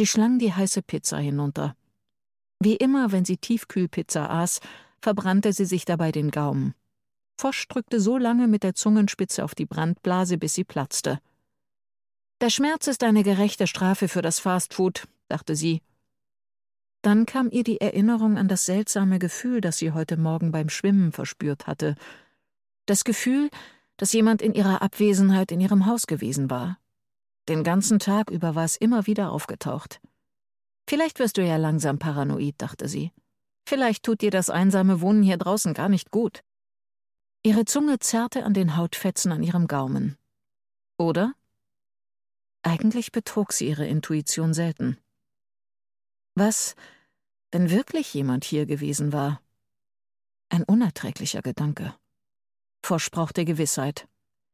Sie schlang die heiße Pizza hinunter. Wie immer, wenn sie Tiefkühlpizza aß, verbrannte sie sich dabei den Gaumen. Fosch drückte so lange mit der Zungenspitze auf die Brandblase, bis sie platzte. »Der Schmerz ist eine gerechte Strafe für das Fastfood«, dachte sie. Dann kam ihr die Erinnerung an das seltsame Gefühl, das sie heute Morgen beim Schwimmen verspürt hatte. Das Gefühl, dass jemand in ihrer Abwesenheit in ihrem Haus gewesen war. Den ganzen Tag über war es immer wieder aufgetaucht. »Vielleicht wirst du ja langsam paranoid«, dachte sie. »Vielleicht tut dir das einsame Wohnen hier draußen gar nicht gut.« Ihre Zunge zerrte an den Hautfetzen an ihrem Gaumen. Oder? Eigentlich betrog sie ihre Intuition selten. Was, wenn wirklich jemand hier gewesen war? Ein unerträglicher Gedanke. Fosch brauchte Gewissheit.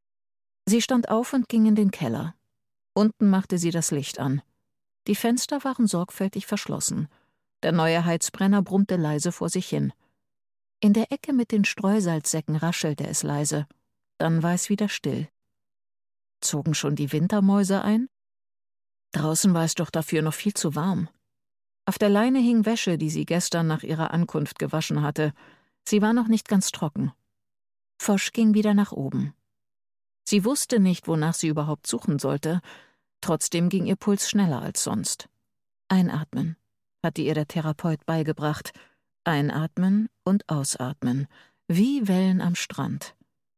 Sie stand auf und ging in den Keller. Unten machte sie das Licht an. Die Fenster waren sorgfältig verschlossen. Der neue Heizbrenner brummte leise vor sich hin. In der Ecke mit den Streusalzsäcken raschelte es leise. Dann war es wieder still. Zogen schon die Wintermäuse ein? Draußen war es doch dafür noch viel zu warm. Auf der Leine hing Wäsche, die sie gestern nach ihrer Ankunft gewaschen hatte. Sie war noch nicht ganz trocken. Fosch ging wieder nach oben. Sie wusste nicht, wonach sie überhaupt suchen sollte. Trotzdem ging ihr Puls schneller als sonst. Einatmen, hatte ihr der Therapeut beigebracht. Einatmen und ausatmen, wie Wellen am Strand.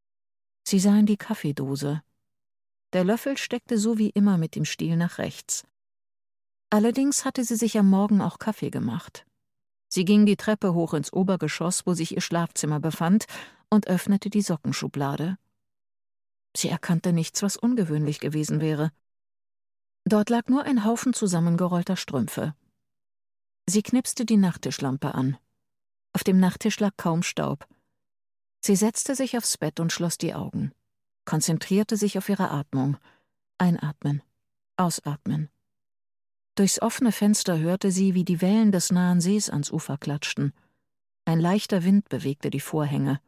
Sie sah in die Kaffeedose. Der Löffel steckte so wie immer mit dem Stiel nach rechts. Allerdings hatte sie sich am Morgen auch Kaffee gemacht. Sie ging die Treppe hoch ins Obergeschoss, wo sich ihr Schlafzimmer befand, und öffnete die Sockenschublade. Sie erkannte nichts, was ungewöhnlich gewesen wäre. Dort lag nur ein Haufen zusammengerollter Strümpfe. Sie knipste die Nachttischlampe an. Auf dem Nachttisch lag kaum Staub. Sie setzte sich aufs Bett und schloss die Augen, konzentrierte sich auf ihre Atmung. Einatmen, ausatmen. Durchs offene Fenster hörte sie, wie die Wellen des nahen Sees ans Ufer klatschten. Ein leichter Wind bewegte die Vorhänge.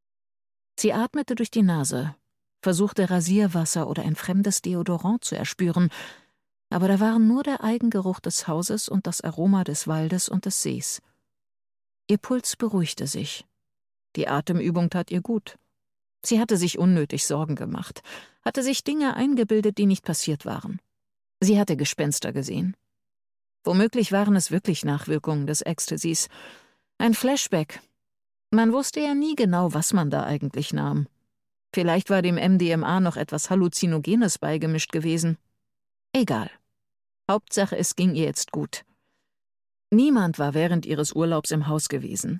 Sie atmete durch die Nase, versuchte Rasierwasser oder ein fremdes Deodorant zu erspüren, aber da waren nur der Eigengeruch des Hauses und das Aroma des Waldes und des Sees. Ihr Puls beruhigte sich. Die Atemübung tat ihr gut. Sie hatte sich unnötig Sorgen gemacht, hatte sich Dinge eingebildet, die nicht passiert waren. Sie hatte Gespenster gesehen. Womöglich waren es wirklich Nachwirkungen des Ecstasys. Ein Flashback. Man wusste ja nie genau, was man da eigentlich nahm. Vielleicht war dem MDMA noch etwas Halluzinogenes beigemischt gewesen. Egal. Hauptsache, es ging ihr jetzt gut. Niemand war während ihres Urlaubs im Haus gewesen.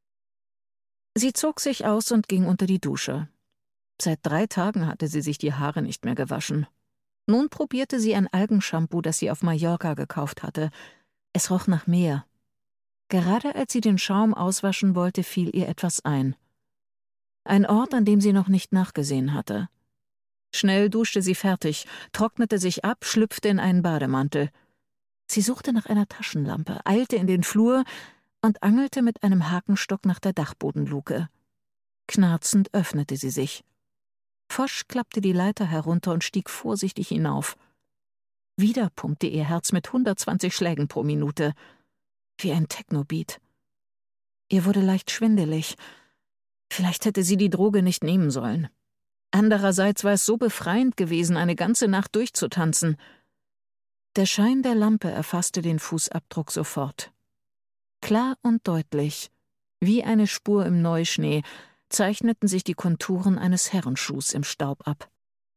Sie zog sich aus und ging unter die Dusche. Seit 3 Tagen hatte sie sich die Haare nicht mehr gewaschen. Nun probierte sie ein Algenshampoo, das sie auf Mallorca gekauft hatte. Es roch nach Meer. Gerade als sie den Schaum auswaschen wollte, fiel ihr etwas ein. Ein Ort, an dem sie noch nicht nachgesehen hatte. Schnell duschte sie fertig, trocknete sich ab, schlüpfte in einen Bademantel. Sie suchte nach einer Taschenlampe, eilte in den Flur und angelte mit einem Hakenstock nach der Dachbodenluke. Knarzend öffnete sie sich. Fosch klappte die Leiter herunter und stieg vorsichtig hinauf. Wieder pumpte ihr Herz mit 120 Schlägen pro Minute. Wie ein Technobeat. Ihr wurde leicht schwindelig. Vielleicht hätte sie die Droge nicht nehmen sollen. Andererseits war es so befreiend gewesen, eine ganze Nacht durchzutanzen. Der Schein der Lampe erfasste den Fußabdruck sofort. Klar und deutlich, wie eine Spur im Neuschnee, zeichneten sich die Konturen eines Herrenschuhs im Staub ab.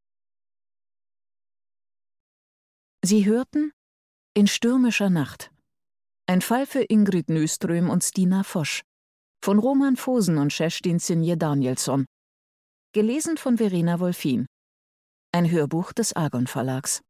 Sie hörten »In stürmischer Nacht«. Ein Fall für Ingrid Nyström und Stina Fosch. Von Roman Vosen und Kerstin Sinje Danielsson. Gelesen von Verena Wolfin. Ein Hörbuch des Argon Verlags.